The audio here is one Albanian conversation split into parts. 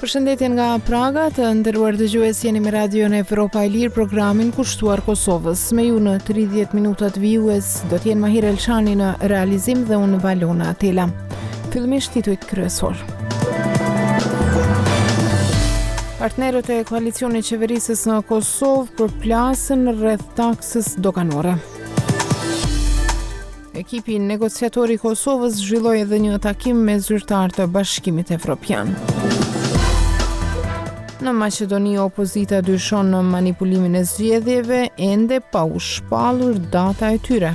Përshëndetje nga Praga, të nderuar dëgjues, jeni me radion Evropa e Lirë, programin kushtuar Kosovës. Me ju në 30 minutat vijues do t'jenë Mahir Elshani në realizim dhe unë Valona Atela. Fillimisht titujt kryesor. Partnerët e koalicionit qeverisës në Kosovë përplasën rreth taksës doganore. Ekipi negociatori i Kosovës zhvilloi edhe një takim me zyrtar të Bashkimit Evropian. Në Maqedoni, opozita dyshon në manipulimin e zgjedhjeve, ende pa u shpallur data e tyre.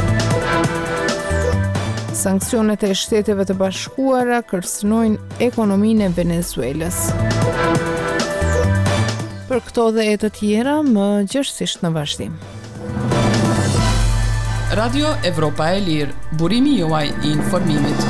Sanksionet e Shteteve të Bashkuara kërcënojnë ekonominë e Venezuelës. Për këto dhe e të tjera, më gjërësisht në vazhdim. Radio Evropa e Lirë, burimi juaj i informimit.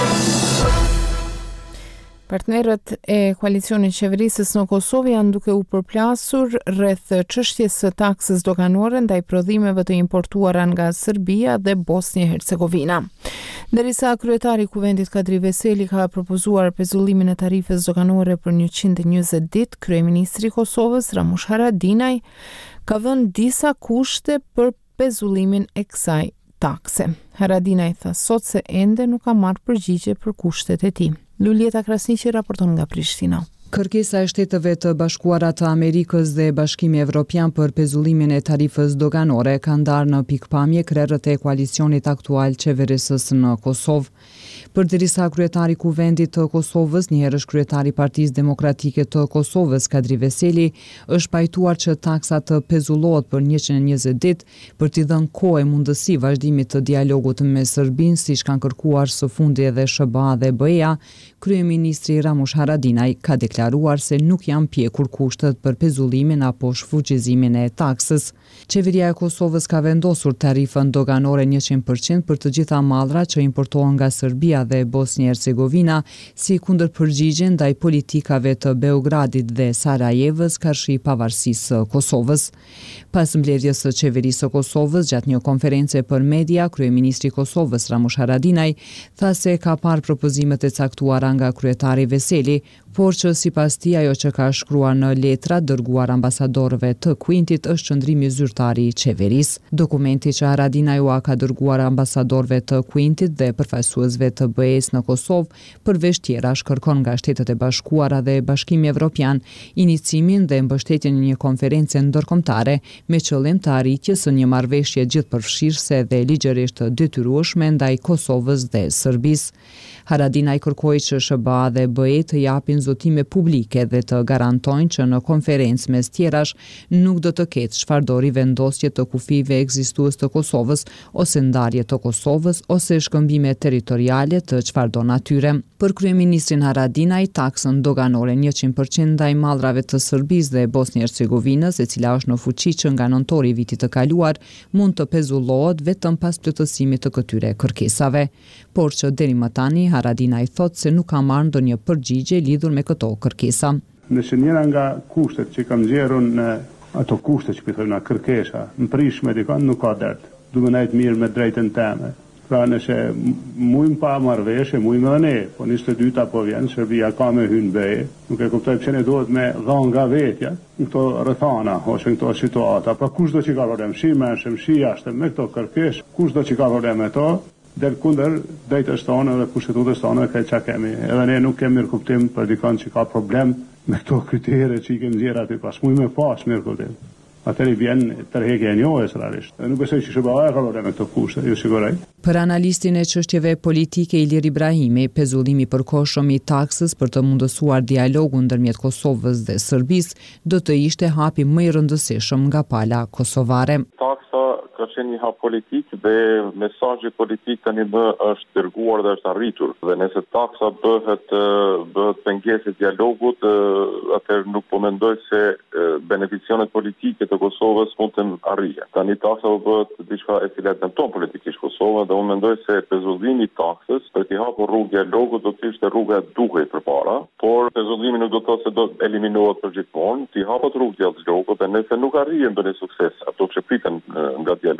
Partnerët e koalicionit qeverisës në Kosovë janë duke u përplasur rreth çështjes së taksës doganore ndaj prodhimeve të importuara nga Serbia dhe Bosnjë-Hercegovina. Derisa kryetari i Kuvendit Kadri Veseli ka propozuar pezullimin e tarifës doganore për 120 ditë, kryeministri i Kosovës Ramush Haradinaj ka vënë disa kushte për pezullimin e kësaj takse. Haradinaj tha sot se ende nuk ka marrë përgjigje për kushtet e tij. Lulieta Krasniqi raporton nga Prishtina. Kërkesa e Shteteve të Bashkuara të Amerikës dhe Bashkimi Evropian për pezullimin e tarifës doganore ka ndarë në pikpamje krerët e koalicionit aktual qeverisës në Kosovë. Përderisa kryetari i Kuvendit të Kosovës, njëherësh kryetari i Partisë Demokratike të Kosovës, Kadri Veseli, është pajtuar që taksa të pezullohet për 120 ditë për t'i dhënë kohë e mundësi vazhdimit të dialogut me Serbinë, siç kanë kërkuar së fundi edhe SBA dhe BE-ja, kryeministri Ramush Haradinaj ka deklaruar se nuk janë pjekur kushtet për pezullimin apo shfuqizimin e taksës. Qeveria e Kosovës ka vendosur tarifën doganore 100% për të gjitha mallrat që importohen nga Serbia dhe Bosnjë-Hercegovina, si kundërpërgjigje ndaj politikave të Beogradit dhe Sarajevës karshi pavarësisë së Kosovës. Pas mbledhjes së qeverisë së Kosovës gjatë një konference për media, kryeministri i Kosovës Ramush Haradinaj tha se ka parë propozimet e caktuara nga kryetari Veseli, por që sipas tij ajo që ka shkruar në letra dërguar ambasadorëve të Kuintit është qëndrimi zyrtari i qeverisë. Dokumenti që Haradinaj ka dërguar ambasadorëve të Kuintit dhe përfaqësuesve të BE-s në Kosovë përveç tjerash kërkon nga Shtetet e Bashkuara dhe Bashkimi Evropian iniciimin dhe mbështetjen e një konferencë ndërkombëtare me qëllim të arritjes së një marrëveshje gjithëpërfshirëse dhe ligjërisht detyrueshme ndaj Kosovës dhe Serbisë. Haradinaj kërkoi që SBA dhe BE të japin zotime publike dhe të garantojnë që në konferencë mes tjerash nuk do të ketë çfarëdori vendosje të kufive ekzistues të Kosovës ose ndarje të Kosovës ose shkëmbime territoriale të çfarëdo natyre. Për kryeministrin Haradinaj, taksën doganore 100% ndaj mallrave të Serbisë dhe Bosnjë-Hercegovinës, e cila është në fuqi që nga nëntori i vitit të kaluar, mund të pezullohet vetëm pas plotësimit të këtyre kërkesave, por që deri më tani Haradinaj thotë se nuk ka marrë ndonjë përgjigje lidhur me këto kërkesa. Nëse njëra nga kushtet që kam nxjerrur në ato kushte që thojnë kërkesa, mprishme dikon nuk ka dert. Duhet na jetë mirë me drejtën teme. Pra nëse mujmë pa marrëveshje, mujmë edhe ne, po 22 po vjen, Serbia ka me hyrë në BE, nuk e kuptoj pse ne duhet me dhënë nga vetja në këto rrethana ose në këto situata. Pra kush do që ka problem, shi mëshëm, shi jashtë me këto kërkesë, kush do që ka problem me to, del kundër drejtës tonë dhe kushtetutës tonë që çka kemi. Edhe ne nuk kemi mirë kuptim për dikon që ka problem me këto kritere që i kemi nxjerrë aty pas. Mujmë pas mirë kuptim. Atëri vjen tërheqja e njohjes realisht. Nuk besoj që SBA ka problem me këto kushte, ju siguroj. Për analistin e çështjeve politike Ilir Ibrahimi, pezullimi i përkohshëm i taksës për të mundësuar dialogun ndërmjet Kosovës dhe Serbisë do të ishte hapi më i rëndësishëm nga pala kosovare. Taksa ka qenë një hap politik dhe mesazhi politik tani më është dërguar dhe është arritur. Dhe nëse taksa bëhet pengesë e dialogut, atëherë nuk po mendoj se beneficionet politike të Kosovës mund të arrihen. Tani taksa bëhet diçka e cila dëmton politikisht Kosovën dhe unë mendoj se pezullimi i taksës për të hapur rrugë dialogut do të ishte rruga e duhur përpara, por pezullimi nuk do të thotë se do të eliminohet përgjithmonë, ti hapet rrugë dialogut dhe nëse nuk arrihen ndonjë sukses ato që priten nga dialogu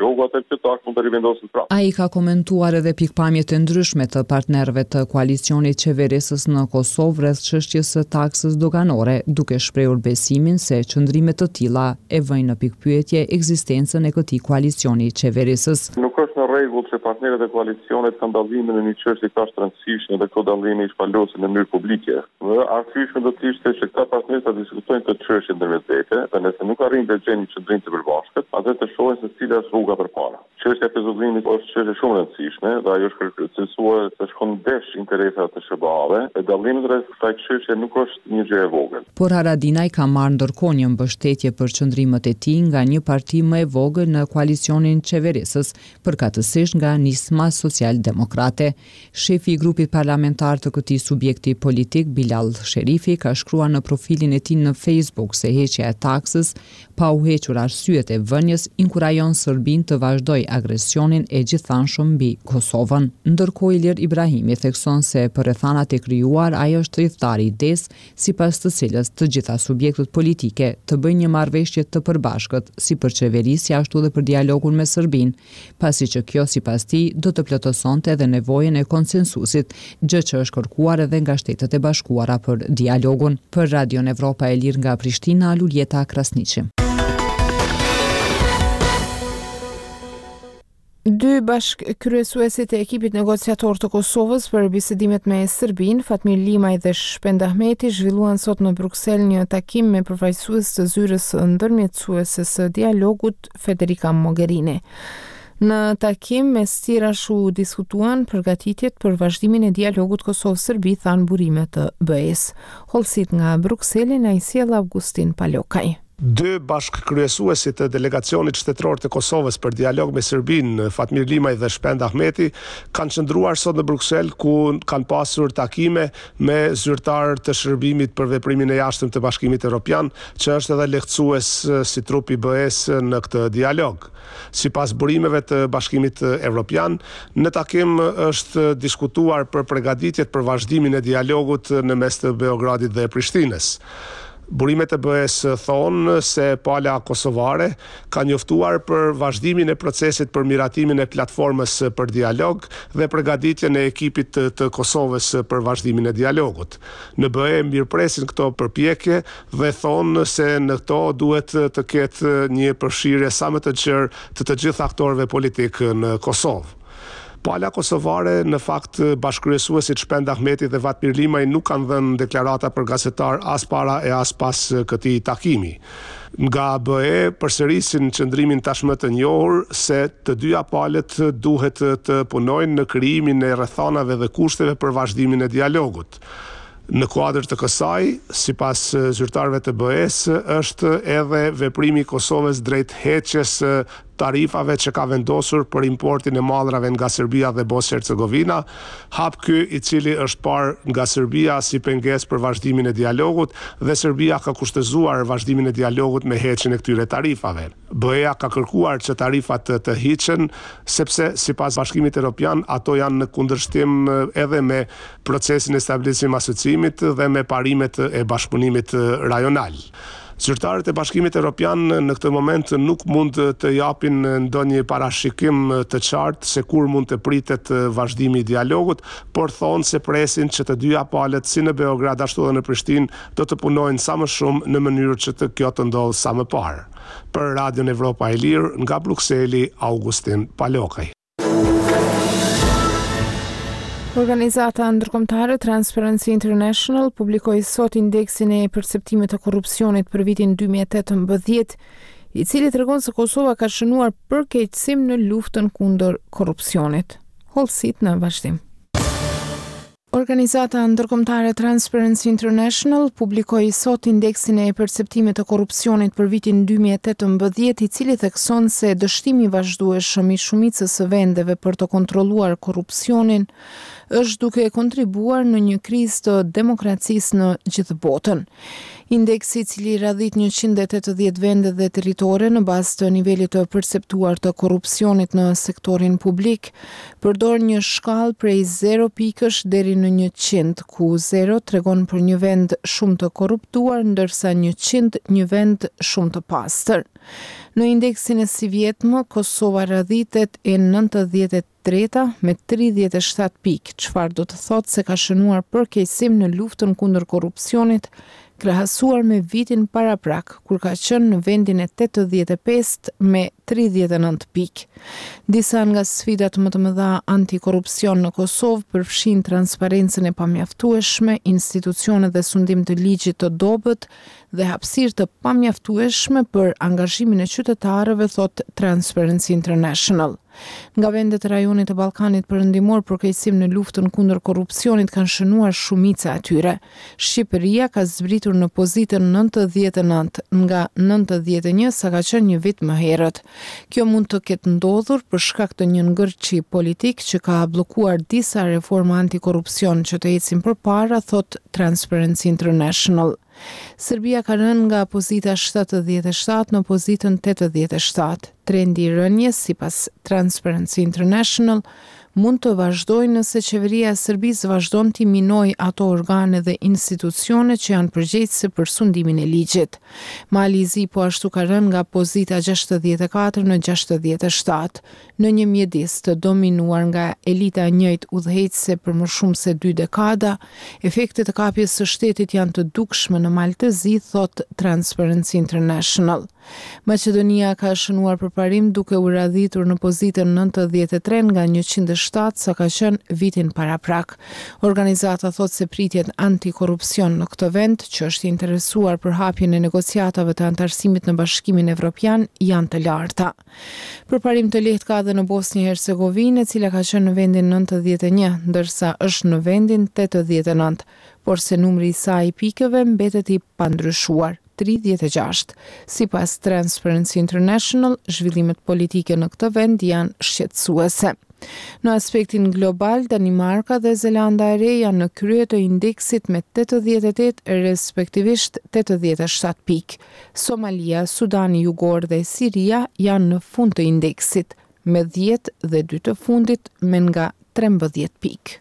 dialogu, atë kjo taks mund të rivendoset prapë. Ai ka komentuar edhe pikpamjet e ndryshme të partnerëve të koalicionit qeverisës në Kosovë rreth çështjes së taksës doganore, duke shprehur besimin se qëndrime të tilla e vënë në pikpyetje ekzistencën e këtij koalicioni qeverisës. Nuk është në rregull që partnerët e koalicionit kanë dallimin në një çështje kaq të rëndësishme dhe këto dallimi i shpalosen në mënyrë publike. Dhe arsyeshmi do të ishte që këta partnerë ta diskutojnë këtë çështje ndërmjet vete, dhe nëse nuk arrin të gjejnë një qendrim të përbashkët, atë të shohin se cila është rruga përpara. Çështja e pezullimit është çështje shumë e rëndësishme dhe ajo është kërcësuar të shkon ndesh interesat të SBA-ve, e dallimi rreth kësaj çështje nuk është një gjë e vogël. Por Haradinaj ka marrë ndërkohë një mbështetje për qëndrimet e tij nga një parti më e vogël në koalicionin qeverisës, përkatësisht nga Nisma Social-Demokrate. Shefi i grupit parlamentar të këtij subjekti politik, Bilal Sherifi, ka shkruar në profilin e tij në Facebook se heqja e taksës, pa u hequr arsyet e vënies, inkurajon Serbinë të vazhdojë agresionin e gjithanshëm mbi Kosovën. Ndërkohë Ilir Ibrahimi thekson se për rrethanat e krijuar ai është tridhtari i idesë sipas të cilës të gjitha subjektët politike të bëjnë një marrëveshje të përbashkët si për qeverisja ashtu edhe për dialogun me Serbinë, pasi që kjo sipas tij do të plotësonte edhe nevojën e konsensusit, gjë që është kërkuar edhe nga Shtetet e Bashkuara për dialogun. Për Radion Evropa e Lirë nga Prishtina, Luljeta Krasniqi. Dy bashkëkryesuesit e ekipit negociator të Kosovës për bisedimet me Serbinë, Fatmir Limaj dhe Shpend Ahmeti, zhvilluan sot në Bruksel një takim me përfaqësues të zyrës ndërmjetësuese së dialogut Federica Mogherini. Në takim mes tjerash u diskutuan përgatitjet për vazhdimin e dialogut Kosovë-Serbi, than burime të BE-s. Hollësit nga Brukseli na i sjell Augustin Palokaj. Dy bashkëkryesuesit të delegacionit shtetëror të Kosovës për dialog me Serbinë, Fatmir Limaj dhe Shpend Ahmeti, kanë qëndruar sot në Bruksel ku kanë pasur takime me zyrtar të shërbimit për veprimin e jashtëm të Bashkimit Evropian, që është edhe lehtësues si trup i BE-s në këtë dialog. Sipas burimeve të Bashkimit Evropian, në takim është diskutuar për përgatitjet për vazhdimin e dialogut në mes të Beogradit dhe Prishtinës. Burimet e BE-s thonë se pala kosovare ka njoftuar për vazhdimin e procesit për miratimin e platformës për dialog dhe përgatitjen e ekipit të Kosovës për vazhdimin e dialogut. Në BE mirëpresin këto përpjekje dhe thonë se në këto duhet të ketë një përfshirje sa më të gjerë të gjithë aktorëve politik në Kosovë. Pala kosovare, në fakt, bashkëkryesuesit Shpend Ahmeti dhe Fatmir Limaj nuk kanë dhënë deklarata për gazetar as para e as pas këtij takimi. Nga BE përsërisin qëndrimin tashmë të njohur se të dyja palët duhet të punojnë në krijimin e rrethanave dhe kushteve për vazhdimin e dialogut. Në kuadër të kësaj, sipas zyrtarëve të BE-s, është edhe veprimi i Kosovës drejt heqjes tarifave që ka vendosur për importin e mallrave nga Serbia dhe Bosnjë-Hercegovina, hap ky i cili është parë nga Serbia si pengesë për vazhdimin e dialogut dhe Serbia ka kushtëzuar vazhdimin e dialogut me heqjen e këtyre tarifave. BE-ja ka kërkuar që tarifat të hiqen sepse sipas Bashkimit Evropian ato janë në kundërshtim edhe me procesin e stabilizimit asociimit dhe me parimet e bashkëpunimit rajonal. Zyrtarët e Bashkimit Evropian në këtë moment nuk mund të japin ndonjë parashikim të qartë se kur mund të pritet vazhdimi i dialogut, por thonë se presin që të dyja palët si në Beograd ashtu edhe në Prishtinë do të punojnë sa më shumë në mënyrë që kjo të ndodhë sa më parë. Për Radion Evropa e Lirë, nga Brukseli, Augustin Palokaj. Organizata ndërkombëtare Transparency International publikoi sot indeksin e perceptimit të korrupsionit për vitin 2018, i cili tregon se Kosova ka shënuar përkeqësim në luftën kundër korrupsionit. Hollësit në vazhdim. Organizata ndërkombëtare Transparency International publikoi sot indeksin e perceptimit të korrupsionit për vitin 2018, i cili thekson se dështimi vazhdueshëm i shumicës së vendeve për të kontrolluar korrupsionin është duke kontribuar në një krizë të demokracisë në gjithë botën. Indeksi I cili radhit 180 vende dhe territore në bazë të nivelit të perceptuar të korrupsionit në sektorin publik, përdor një shkallë prej 0 pikësh deri në 100, ku 0 tregon për një vend shumë të korruptuar, ndërsa 100 një vend shumë të pastër. Në indeksin e si vjetmë, Kosova radhitet e 93 me 37 pikë, çfarë do të thotë se ka shënuar përkeqësim në luftën kundër korrupsionit, krahasuar me vitin paraprak, kur ka qenë në vendin e 85 me 39 pikë. Disa nga sfidat më të mëdha antikorrupsion në Kosovë përfshin transparencën e pamjaftueshme, institucionet dhe sundim të ligjit të dobët dhe hapësirë të pamjaftueshme për angazhimin e qytetarëve, thot Transparency International. Nga vendet e rajonit të Ballkanit Perëndimor përkeqësim në luftën kundër korrupsionit kanë shënuar shumica atyre. Shqipëria ka zbritur në pozitën 99 nga 91 sa ka qenë një vit më herët. Kjo mund të ketë ndodhur për shkak të një ngërçi politik që ka bllokuar disa reforma antikorrupsion që të ecin përpara, thot Transparency International. Serbia ka rënë nga pozita 77 në pozitën 87. Trendi I rënjes, sipas Transparency International, mund të vazhdojë nëse qeveria e Serbisë vazhdon të minojë ato organe dhe institucione që janë përgjegjëse për sundimin e ligjit. Mali I Zi po ashtu ka rënë nga pozita 64 në 67, në një mjedis të dominuar nga elita e njëjtë udhëheqëse për më shumë se 2 dekada. Efektet e kapjes së shtetit janë të dukshme në Mal të Zi, thot Transparency International. Maqedonia ka shënuar përparim duke u radhitur në pozitën 93 nga 107 sa ka qenë vitin paraprak. Organizata thot se pritjet antikorrupsion në këtë vend, që është interesuar për hapjen e negociatave të antarësimit në Bashkimin Evropian, janë të larta. Përparim të lehtë ka edhe në Bosnjë Hercegovinë, e cila ka qenë në vendin 91, ndërsa është në vendin 89, por se numri I saj I pikëve mbetet I pandryshuar. 36. Sipas Transparency International, zhvillimet politike në këtë vend janë shqetësuese. Në aspektin global, Danimarka dhe Zelanda e Re janë në krye të indeksit me 88, respektivisht 87 pikë. Somalia, Sudani Jugor dhe Siria janë në fund të indeksit, me 10 dhe 2 të fundit me nga 13 pikë.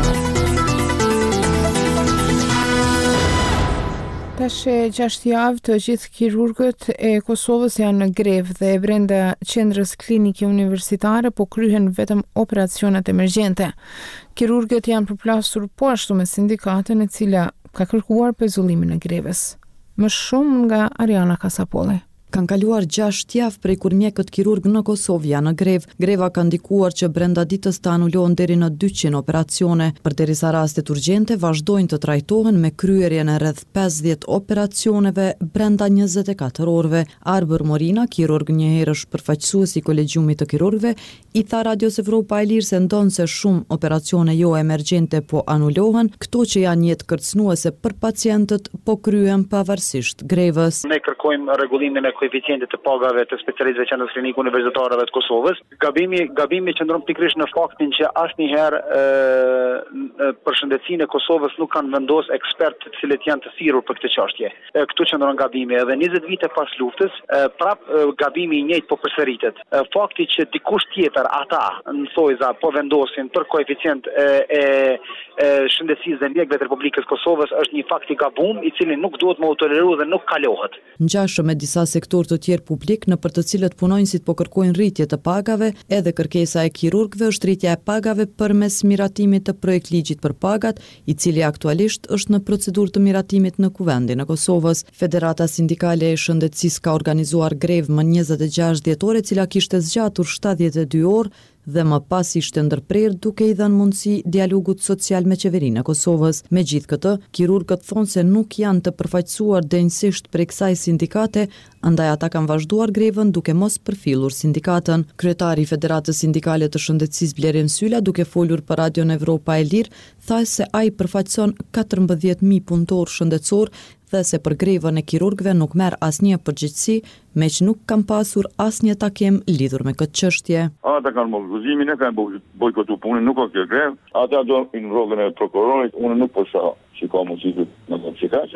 Tash 6 javë të gjithë kirurgët e Kosovës janë në grevë dhe brenda qendrës klinike universitare po kryhen vetëm operacionet emergjente. Kirurgët janë përplasur po ashtu me sindikatën e cila ka kërkuar pezullimin e grevës. Më shumë nga Ariana Kasapolli. Kanë kaluar 6 javë prej kur mjekët kirurg në Kosovë janë në grevë. Greva ka ndikuar që brenda ditës të anulohen deri në 200 operacione. Përderisa rastet urgjente vazhdojnë të trajtohen me kryerjen e rreth 50 operacioneve brenda 24 orëve. Arbër Morina, kirurg njëherësh përfaqësues I Kolegjiumit të Kirurgëve, I tha Radios Evropa e Lirë se ndonë se shumë operacione jo emergjente po anulohen, këto që janë jetë kërcënuese për pacientët po kryen pavarësisht grevës. Ne kërkojmë rregullimin e koeficientit të pagave të specialistëve që në klinikë universitare të Kosovës. Gabimi qëndron pikërisht në faktin që asnjëherë përshëndetësinë e Kosovës nuk kanë vendos ekspertë të cilët janë të thirrur për këtë çështje. Këtu qëndron gabimi edhe 20 vite pas luftës, prap gabimi I njëjtë po përsëritet. Fakti që dikush tjetër ata në thojza po vendosin për koeficient e shëndetësisë dhe mjekëve të Republikës Kosovës është një fakt I gabum I cili nuk duhet më toleruar dhe nuk kalohet. Ngjashëm me disa sektor të tjerë publik në për të cilët punonjësit po kërkojnë rritje të pagave, edhe kërkesa e kirurgëve është rritja e pagave përmes miratimit të projektligjit për pagat, I cili aktualisht është në procedurë të miratimit në Kuvendin e Kosovës. Federata Sindikale e Shëndetësisë ka organizuar grevë më 26 dhjetore, cila kishte zgjatur 72 orë dhe më pas ishte ndërprerë duke I dhënë mundësi dialogut social me qeverinë e Kosovës. Megjithatë, kirurgët thonë se nuk janë të përfaqësuar denjësisht prej kësaj sindikate, andaj ata kanë vazhduar grevën duke mos përfillur sindikatën. Kryetari I Federatës Sindikale të Shëndetësisë Blerim Sylla, duke folur për Radion Evropa e Lirë, tha se ai përfaqëson 14.000 punëtorë shëndetësor dhe se për grevën e kirurgëve nuk merr asnjë përgjegjësi, meq nuk kanë pasur asnjë takim lidhur me këtë çështje. Ata kanë mobilizimin, kanë bojkotuar punën, nuk ka kjo grevë. Ata do në rrogën e prokurorit, unë nuk po shoh si ka mundësi në modifikasje.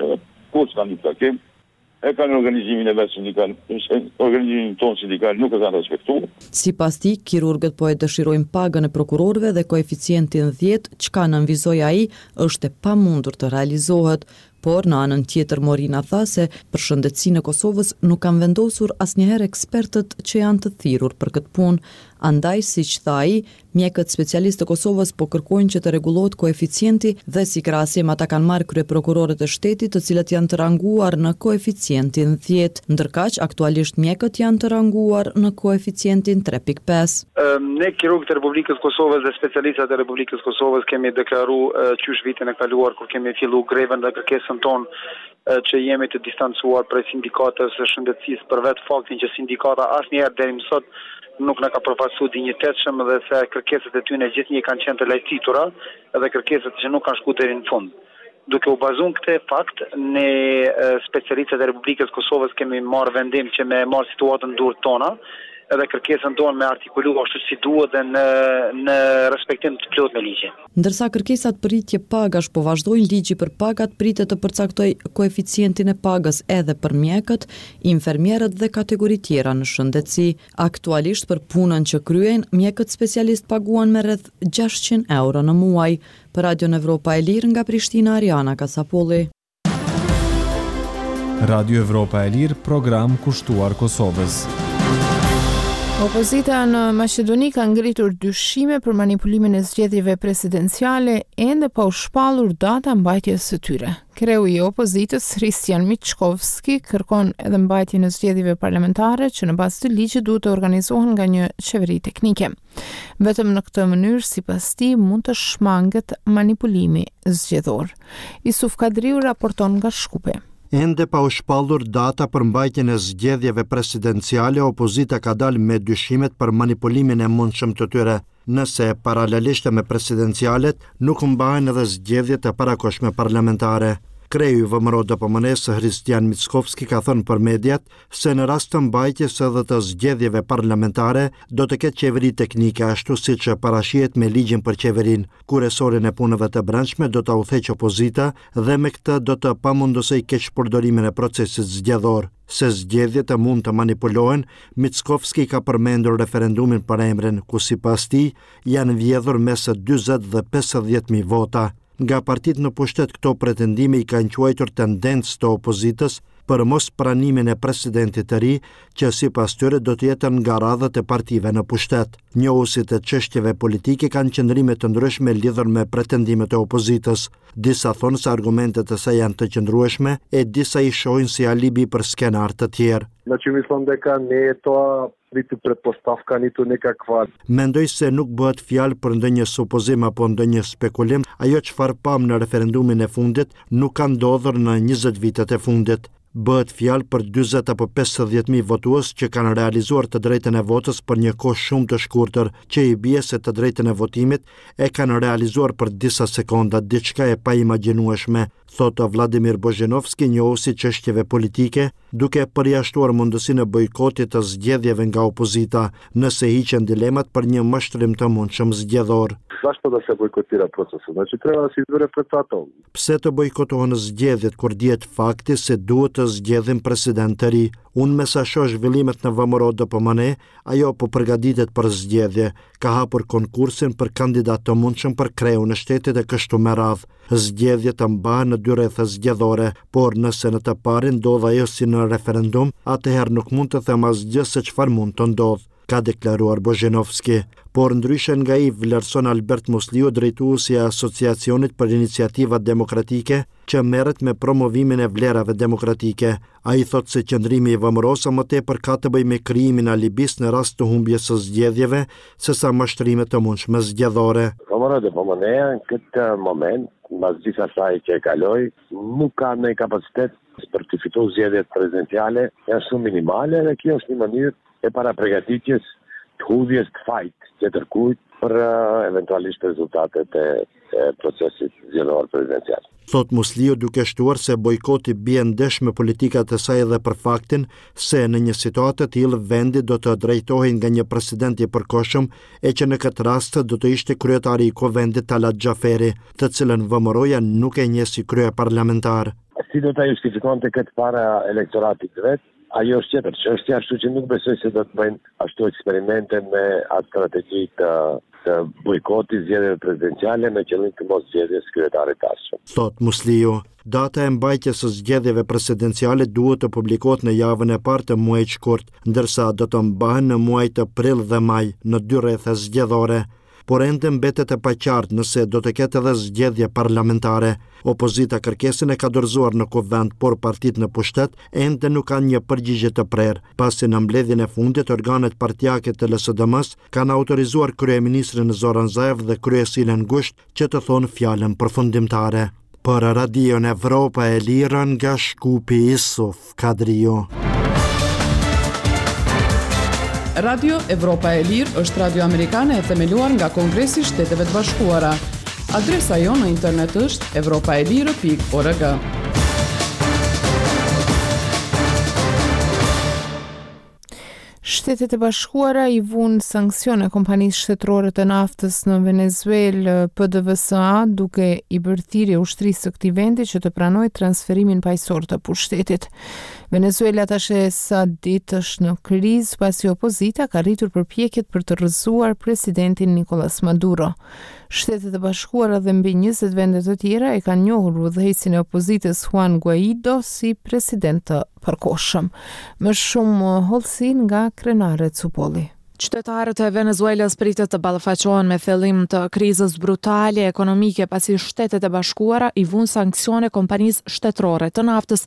Kur s'ka një takim, e kanë organizimin e vetë sindikal, organizimin tonë sindikal nuk e kanë respektuar. Sipas tij, kirurgët po e dëshirojnë pagën e prokurorëve dhe koeficientin 10, çka nënvizoi ai, është e pamundur të realizohet. Por në anën tjetër Morina tha se për shëndetësinë e Kosovës nuk kanë vendosur asnjëherë ekspertët që janë të thirrur për këtë punë. Andaj, siç tha ai, mjekët specialistë të Kosovës po kërkojnë që të rregullohet koeficienti dhe si krahasim ata kanë marrë kryeprokurorët e shtetit, të cilët janë të ranguar në koeficientin 10, ndërkaq aktualisht mjekët janë të ranguar në koeficientin 3.5. Ne kirurgët e Republikës Kosovës dhe specialistët e Republikës Kosovës kemi deklaruar qysh vitin e kaluar kur kemi filluar greven dhe kërkesën tonë që jemi të distancuar prej sindikatës së shëndetësisë për vetë faktin që sindikata asnjëherë deri më sot nuk na ka përfaqësuar dinjitetshëm dhe se kërkesat e tyre gjithnjë kanë qenë të lajcitura dhe kërkesat që nuk kanë shkuar deri në fund. Duke u bazuar këtë fakt, ne specialistët e Republikës Kosovës kemi marrë vendim që me marrë situatën në dorë tona edhe kërkesën tonë me artikulu ashtu si duhet dhe në respektim të plot me ligjin. Ndërsa kërkesat për rritje pagash po vazhdojnë, ligji për pagat pritet të përcaktoj koeficientin e pagës edhe për mjekët, infermierët dhe kategori tjera në shëndetësi. Aktualisht për punën që kryen, mjekët specialist paguan me rreth 600 euro në muaj. Për Radion Evropa e Lirë nga Prishtina, Ariana Kasapolli. Radio Evropa e Lirë, program kushtuar Kosovës. Opozita në Maqedoni ka ngritur dyshime për manipulimin e zgjedhjeve presidenciale ende pa u shpallur data mbajtjes së tyre. Kreu i opozitës Hristijan Miçkovski kërkon edhe mbajtjen e zgjedhjeve parlamentare që në bazë të ligjit duhet të organizohen nga një qeveri teknike. Vetëm në këtë mënyrë, sipas tij, mund të shmanget manipulimi zgjedhor. Isuf Kadriu raporton nga Shkupe. Ende pa u shpallur data për mbajtjen e zgjedhjeve presidenciale, opozita ka dalë me dyshimet për manipulimin e mundshëm të tyre. Nëse paralelisht me presidencialet nuk mbahen edhe zgjedhjet e parakohshme parlamentare. Kreu i VMRO-DPMN-s Hristijan Miçkovski ka thënë për mediat se në rast të mbajtjes edhe të zgjedhjeve parlamentare do të ketë qeveri teknike ashtu siç parashihet me ligjin për qeverinë. Kuriosorin e punëve të brendshme do ta udhëheqë opozita dhe me këtë do të pamundosoj keqpërdorimin e procesit zgjedhor. Se zgjedhjet mund të manipulohen, Miçkovski ka përmendur referendumin për emrin, ku sipas tij janë vjedhur mes 40 dhe 50.000 vota. Nga partitë në pushtet këto pretendime I kanë quajtur tendencë të opozitës për mos pranimin e presidentit të ri, që sipas tyre do të jetë nga radhët e partive në pushtet. Njohuesit e çështjeve politike kanë qëndrime të ndryshme lidhur me pretendimet e opozitës. Disa thonë se argumentet e saj janë të qëndrueshme e disa I shohin si alibi për skenar të tjerë. Znači mislim дека не е тоа niti pretpostavka, niti nekakva. Mendoj se nuk bëhet fjalë për ndonjë supozim apo ndonjë spekulim. Ajo çfarë pam në referendumin e fundit nuk ka ndodhur në 20 vitet e fundit. Bëhet fjalë për 40 apo 50.000 votues që kanë realizuar të drejtën e votës për një kohë shumë të shkurtër, që I bie se të drejtën e votimit e kanë realizuar për disa sekonda, diçka e paimagjinueshme, thotë Vladimir Bozhenovski, njohuesi çështjeve politike, duke përjashtuar mundësinë e bojkotit të zgjedhjeve nga opozita, nëse hiqen dilemat për një mashtrim të mundshëm zgjedhor. Zašto da se bojkotira procesu? Znači treba da se izbere predsedatelj. Pse të bojkotohen zgjedhjet kur dihet fakti se duhet të zgjedhin president të ri? Unë me sa shoh zhvillimet në VMRO-DPMN, ajo po përgatitet për zgjedhje, ka hapur konkursin për kandidat të mundshëm për kreun e shtetit e kështu me radhë. Zgjedhjet mbahen në 2 rrethe zgjedhore, por nëse në të parin ndodh ajo si në referendum, atëherë nuk mund të them asgjë se çfarë mund të ndodh, ka deklaruar Bozhenovski. Por ndryshe nga I vlerëson Albert Musliu, drejtuesi I Asociacionit për Iniciativa Demokratike, që merret me promovimin e vlerave demokratike. Ai thotë se qëndrimi I VMRO-s më tepër ka të bëjë me krijimin e alibis në rast të humbjes së zgjedhjeve, sesa mashtrime të mundshme zgjedhore. VMRO-DPMN në këtë moment, mbas gjithë asaj që e kaloi, nuk ka ndonjë kapacitet për të fituar zgjedhjet prezidenciale, janë shumë minimale dhe kjo është një mënyrë e parapregatitjes të hudhjes të fajt që tërkujt për eventualisht rezultatet e procesit zgjedhor prezidencial. Thot Musliu, duke shtuar se bojkoti bie ndesh me politikat e saj dhe për faktin se në një situatë të tillë vendi do të drejtohej nga një president I përkohshëm e që në këtë rast do të ishte kryetari I Kuvendit Talat Xhaferi, të cilën VMRO-ja nuk e njeh si krye parlamentar. si do ta justifikonte këtë para elektoratit vet, ajo është tjetër çështje, ashtu që nuk besoj se do të bëjnë ashtu eksperimente me atë strategji të bojkotit zgjedhjeve prezidenciale me qëllim të mos zgjedhjes kryetarit të ardhshëm. Thot Musliu, data e mbajtjes së zgjedhjeve presidenciale duhet të publikohet në javën e parë të muajit shkurt, ndërsa do të mbahen në muajt prill dhe maj në 2 rrethe zgjedhore. Por ende mbetet e paqartë nëse do të ketë edhe zgjedhje parlamentare. Opozita kërkesën e ka dorëzuar në Kuvend, por partitë në pushtet ende nuk kanë një përgjigje të prerë, pasi në mbledhjen e fundit organet partijake të LSDM-s kanë autorizuar kryeministrin Zoran Zaev dhe kryesinë Ngusht që të thonë fjalën përfundimtare. Për Radion Evropa e Lirë nga Shkupi Isuf Kadrio. Radio Evropa e Lirë është radio amerikane e themeluar nga Kongresi i Shteteve të Bashkuara. Adresa jonë në internet është evropaelire.org. Shtetet e Bashkuara i vunë sanksione kompanisë shtetërore të naftës në Venezuelë PDVSA duke i bërë thirrje ushtrisë së këtij vendi që të pranojë transferimin paqësor të pushtetit. Venezuela tash sa ditë është në krizë pasi opozita ka rritur përpjekjet për të rrëzuar presidentin Nicolas Maduro. Shtetet e Bashkuara dhe mbi 20 vende të tjera e kanë njohur udhëheqësin e opozitës Juan Guaido si president të përkohshëm. Më shumë hollësi nga Krenare Cupolli. Qytetarët e Venezuelës pritet të ballafaqohen me thellim të krizës brutale ekonomike pasi Shtetet e Bashkuara i vunë sanksione kompanisë shtetërore të naftës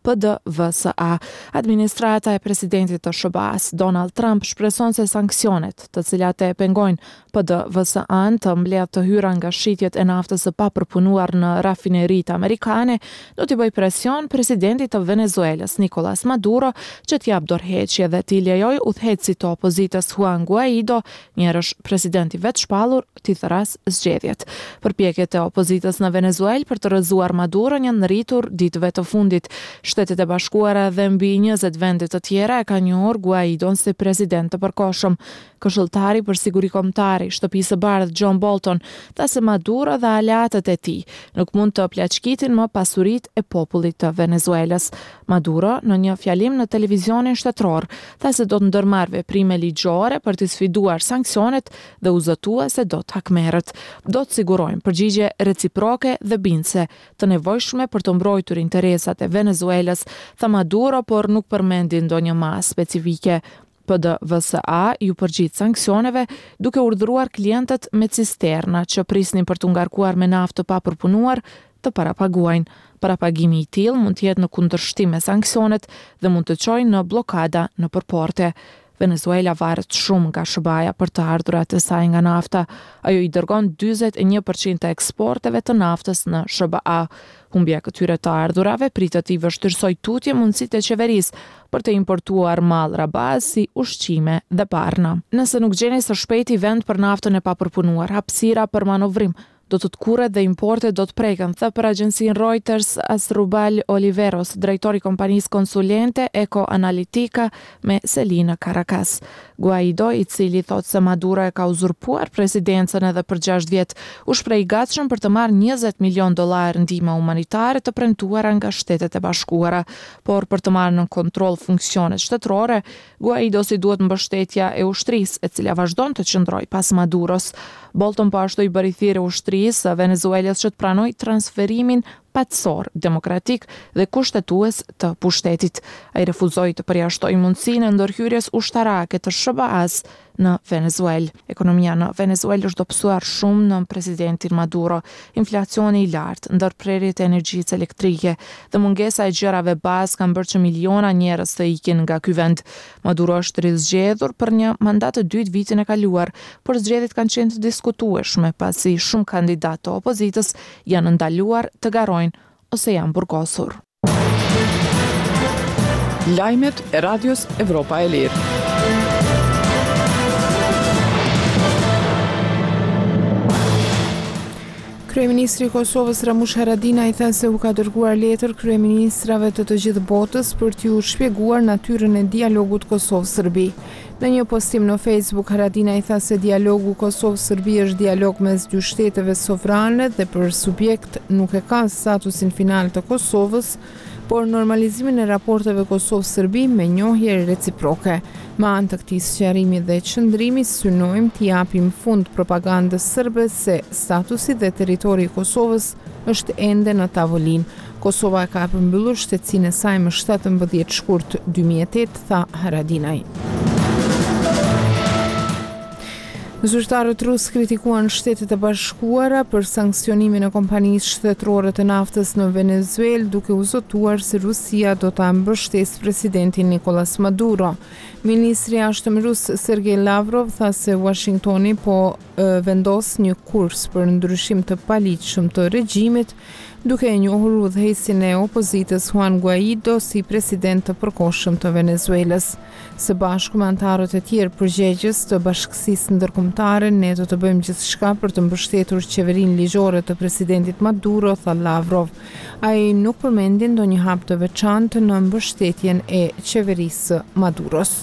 PDVSA. Administrata e presidentit të SBA-s, Donald Trump, shpreson se sanksionet, të cilat e pengojnë PDVSA-n të mbledh të hyra nga shitjet e naftës së papërpunuar në rafineritë amerikane, do t'i bëj presion presidentit të Venezuelës, Nicolas Maduro, që t'jap dorëheqje dhe t'i lejoj udhëheqësit të opozitës Juan Guaido, njerësh presidenti vetë shpallur, t'i thras zgjedhjet. Përpjekjet e opozitës në Venezuelë për të rrëzuar Maduron janë rritur ditëve të fundit. Shtetet e Bashkuara dhe mbi 20 vende të tjera e kanë njohur Guaidon si president të përkohshëm. Këshilltari për siguri kombëtare i Shtëpisë së Bardhë John Bolton tha se Maduro dhe aleatët e tij nuk mund të plaçkitin më pasuritë e popullit të Venezuelës. Maduro në një fjalim në televizionin shtetëror tha se do të ndërmarrë veprime ligjore për të sfiduar sanksionet dhe u zotua se do të hakmerret. Do të sigurojnë përgjigje reciproke dhe bindëse të nevojshme për të mbrojtur interesat e Venezuelës, tha Maduro, por nuk përmendi ndonjë masë specifike. PDVSA ju përgjigj sanksioneve duke urdhëruar klientët me cisterna që prisnin për të ngarkuar me naftë të papërpunuar të parapaguajnë. Parapagimi i tillë mund të jetë në kundërshtim me sanksionet dhe mund të çojë në blokada nëpër porte. Venezuela varet shumë nga SBA-ja për të ardhurat e saj nga nafta. Ajo i dërgon 41% të eksporteve të naftës në SBA. Humbja këtyre të ardhurave pritet i vështirësoj tutje mundësitë e qeverisë për të importuar mallra bazë si ushqime dhe parna. Nëse nuk gjeni së shpejti vend për naftën e papërpunuar, hapësira për manovrim do të kurret dhe importet do të preken, tha për agjencinë Reuters Asdrubal Oliveros, drejtori i kompanisë konsulente Eco Analitica me seli në Caracas. Guaido, i cili thotë se Maduro e ka uzurpuar presidencën edhe për 6 vjet, u shpreh i gatshëm për të marrë $20 milion ndihmë humanitare të premtuara nga Shtetet e Bashkuara, por për të marrë në kontroll funksionet shtetërore, Guaido si duhet mbështetja e ushtrisë, e cila vazhdon të qëndrojë pas Maduros. Bolton po ashtu i bëri thirrje ushtrisë së Venezuelës që të pranojë transferimin paqësor, demokratik dhe kushtetues të pushtetit. Ai refuzoi të përjashtojë mundësinë e ndërhyrjes ushtarake të SBA-s në Venezuelë. Ekonomia në Venezuelë është dobësuar shumë në presidentin Maduro. Inflacioni i lartë, ndërprerjet e energjisë elektrike dhe mungesa e gjërave bazë kanë bërë që miliona njerëz të ikin nga ky vend. Maduro është rizgjedhur për një mandat të dytë vitin e kaluar, por zgjedhjet kanë qenë të diskutueshme pasi shumë kandidatë të opozitës janë ndaluar të garojnë ose janë burgosur. Lajmet e Radios Evropa e Lirë. Kryeministri i Kosovës Ramush Haradinaj tha se u ka dërguar letër kryeministrave të gjithë botës për t'u shpjeguar natyrën e dialogut Kosovë-Serbi. Në një postim në Facebook, Haradinaj tha se dialogu Kosovë-Serbi është dialog mes dy shteteve sovrane dhe për subjekt nuk e ka statusin final të Kosovës, por normalizimin e raporteve Kosovë-Serbi me njohje reciproke. Me anë të këtij sqarimi dhe qëndrimi, synojmë t'i japim fund propagandës serbe se statusi dhe territori i Kosovës është ende në tavolinë. Kosova ka përmbyllur shtetësinë e saj më 17 shkurt 2008, tha Haradinaj. Zyrtarët rusë kritikuan Shtetet e Bashkuara për sanksionimin e kompanisë shtetërore të naftës në Venezuelë, duke u zotuar se Rusia do ta mbështesë presidentin Nicolas Maduro. Ministri i Jashtëm rus Sergej Lavrov tha se Washingtoni vendos një kurs për ndryshim të paligjshëm të regjimit, duke e njohur udhëheqësin e opozitës Juan Guaido si president të përkohshëm të Venezuelës. Së bashku me anëtarët e tjerë përgjegjës të Bashkësisë Ndërkombëtare, ne do të bëjmë gjithçka për të mbështetur qeverinë ligjore të presidentit Maduro, tha Lavrov. Ai nuk përmendi ndonjë hap të veçantë në mbështetjen e qeverisë së Maduros.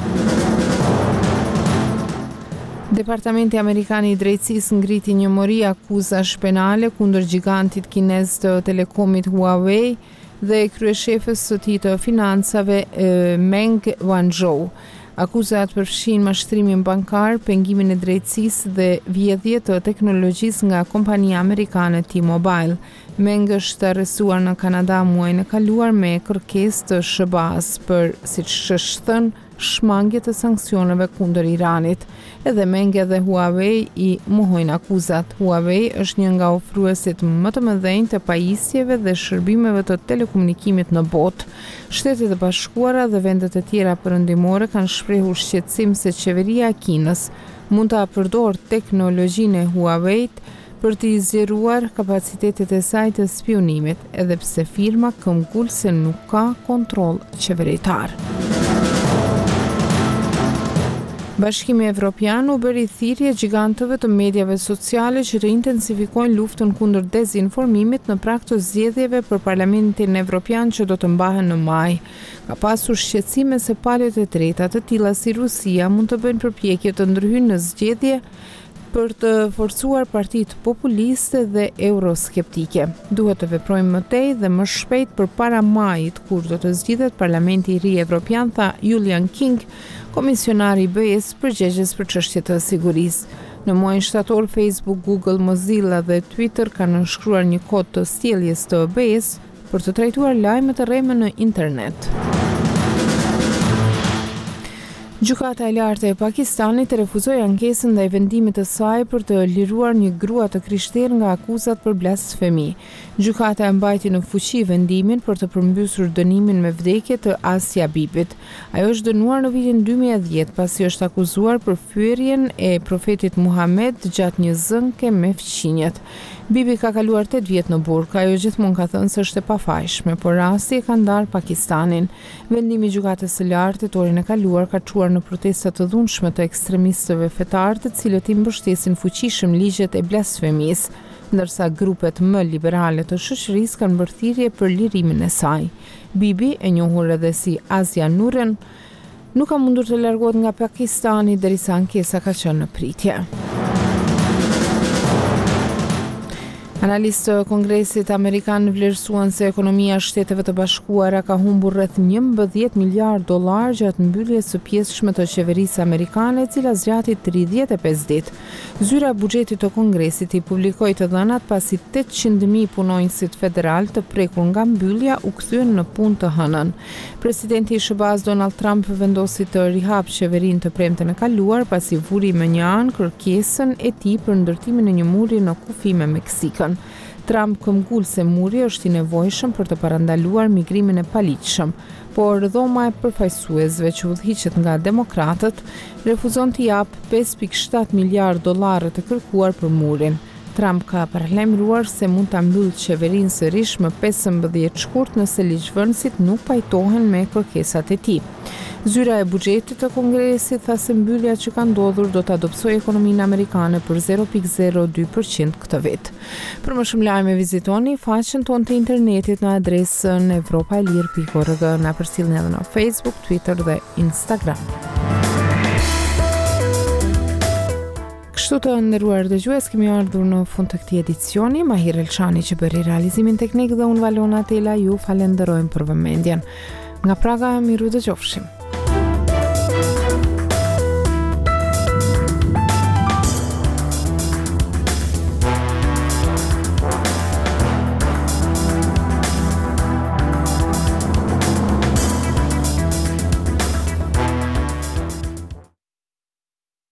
Departamenti Amerikan i Drejtësisë ngriti një mori akuzash penale kundër gigantit kinez të telekomit Huawei dhe kryeshefës së tij të financave Meng Wanzhou. Akuzat përfshin mashtrimin bankar, pengimin e drejtësisë dhe vjedhje të teknologjisë nga kompania amerikane T-Mobile. Meng është arrestuar në Kanada muajin e kaluar me kërkesë të SHBA-s për, siç është thënë, shmangje të sanksioneve kundër Iranit. Edhe Meng dhe Huawei i mohojnë akuzat. Huawei është një nga ofruesit më të mëdhenj të pajisjeve dhe shërbimeve të telekomunikimit në botë. Shtetet e Bashkuara dhe vendet e tjera perëndimore kanë shprehur shqetësim se qeveria e Kinës mund ta përdorë teknologjinë e Huawei për të zgjeruar kapacitetet e saj të spionimit, edhe pse firma këmbgulse nuk ka kontroll qeveritar. Bashkimi Evropian u bëri thirrje gjigantëve të mediave sociale që të intensifikojnë luftën kundër dezinformimit në prag të zgjedhjeve për Parlamentin Evropian që do të mbahen në maj. Ka pasur shqetësime se palët e treta të tilla si Rusia mund të bëjnë përpjekje të ndërhyjnë në zgjedhje për të forcuar partitë populiste dhe euroskeptike. Duhet të veprojmë më tej dhe më shpejt përpara majit, kur do të zgjidhet Parlamenti i ri Evropian, tha Julian King, komisionari i BE-s përgjegjës për çështjet të sigurisë. Në muajin shtator, Facebook, Google, Mozilla dhe Twitter kanë nënshkruar një kod të sjelljes të BE-s për të trajtuar lajmet e rreme në internet. Gjykata e lartë e Pakistanit refuzoi ankesën ndaj vendimit të saj për të liruar një grua të krishterë nga akuzat për blasfemi. Gjykata e mbajti në fuqi vendimin për të përmbysur dënimin me vdekje të Asia Bibit. Ajo është dënuar në vitin 2010 pasi është akuzuar për fyerjen e profetit Muhammed gjatë një zënke me fqinjet. Bibi ka kaluar 8 vjet në burg, ajo gjithmonë ka thënë se është e pafajshme, por rasti e ka ndarë Pakistanin. Vendimi i gjykatës së lartë torin e kaluar ka çuar në protesta të dhunshme të ekstremistëve fetar, të cilët i mbështesin fuqishëm ligjet e blasfemisë, ndërsa grupet më liberale të shoqërisë kanë bërë thirrje për lirimin e saj. Bibi, e njohur edhe si Asia Nuren, nuk ka mundur të largohet nga Pakistani derisa ankesa ka qenë në pritje. Analistë të Kongresit Amerikan vlerësuan se ekonomia e Shteteve të Bashkuara ka humbur rreth 11 miliard dollar gjatë mbylljes së pjesëshme të qeverisë amerikane, e cila zgjati 35 ditë. Zyra e buxhetit të Kongresit i publikoi të dhënat pasi 800.000 punonjësit federal të prekur nga mbyllja u kthyen në punë të hënën. Presidenti i SBA-s Donald Trump vendosi të rihapë qeverinë të premten e kaluar pasi vuri me një anë kërkesën e tij për ndërtimin e një muri në kufi me Meksikën. Trump këmbgul se muri është i nevojshëm për të parandaluar migrimin e paligjshëm, por dhoma e përfaqësuesve që udhëhiqet nga demokratët refuzon të japë 5.7 miliard dollarë të kërkuar për murin. Trump ka paralajmëruar se mund ta mbyllë qeverinë sërish më 15 shkurt nëse ligjvënësit nuk pajtohen me kërkesat e tij. Zyra e buxhetit të Kongresit tha se mbyllja që ka ndodhur do të dobësojë ekonominë amerikane për 0.02% këtë vit. Për më shumë lajme vizitoni faqen tonë të internetit në adresën evropaelir.org, na përcjellni edhe në Facebook, Twitter dhe Instagram. Kështu të nderuar dëgjues, kemi ardhur në fund të këtij edicioni. Mahir Elçani që bëri realizimin teknik dhe unë Valona Tela ju falenderojmë për vëmendjen. Nga Praga, miru dëgjofshim.